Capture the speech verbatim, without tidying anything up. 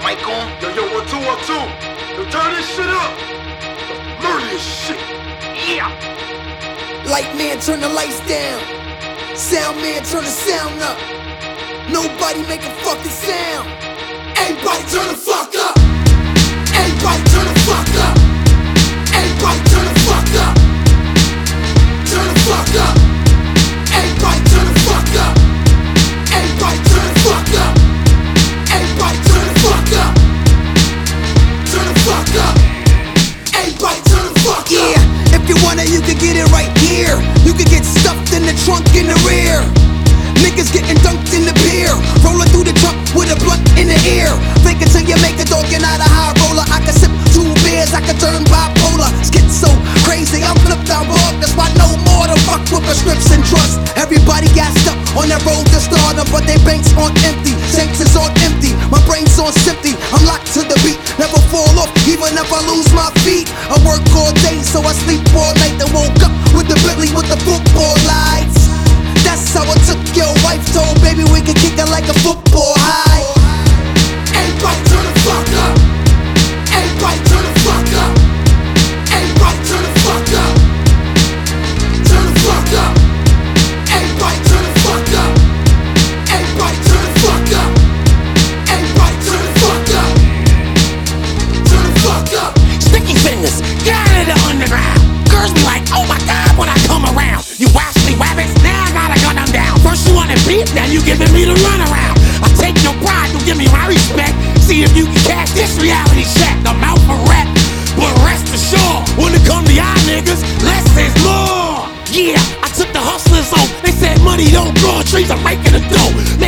Mic on? Yo, yo, one, two, one, two. Yo, turn this shit up. Murder this shit. Yeah. Light man, turn the lights down. Sound man, turn the sound up. Nobody make a fucking sound. Everybody turn the fuck up. Everybody turn the fuck up. Everybody turn the fuck up. Turn the fuck up. Everybody turn the fuck up. Everybody turn the fuck up. Everybody turn the fuck up. Turn the fuck up. Everybody turn the fuck up. Yeah, if you want it, you can get it right here. You can get stuffed in the trunk in the rear. Niggas getting dunked in the pier. Rolling through the trunk with a blunt in the ear. Fake it till you make a dog and not a high roller. I can sip two beers, I can turn bipolar. Skit so crazy, I'm flipped out wrong. That's why no more to fuck with prescription and trust. Everybody got stuck on that road to stardom, but their banks on empty. Shanks is on empty, my brain's on empty. I'm locked to the beat, never fall off, even if I lose my feet. I work all day, so I sleep all night. Then woke up with the Bentley with the football lights. That's how I took your wife, told baby we could kick it like a football high. Everybody turn the fuck up. Everybody turn the fuck up. Everybody turn the fuck up. Turn the fuck up. Everybody turn the fuck up. Everybody turn the fuck up. Everybody turn the fuck up. Turn the fuck up. Sticky fingers, get out of the underground. Girls be like, oh my God, when I come around. You watch me rabbits, now I gotta gun them down. First you wanna beat, now you giving me the runaround. I take your pride, don't give me my respect. See if you can catch this reality check. I'm out for rap, but rest assured, when it come to y'all niggas, less is more. Yeah, I took the hustlers on. They said money don't grow on trees, I'm making a dough.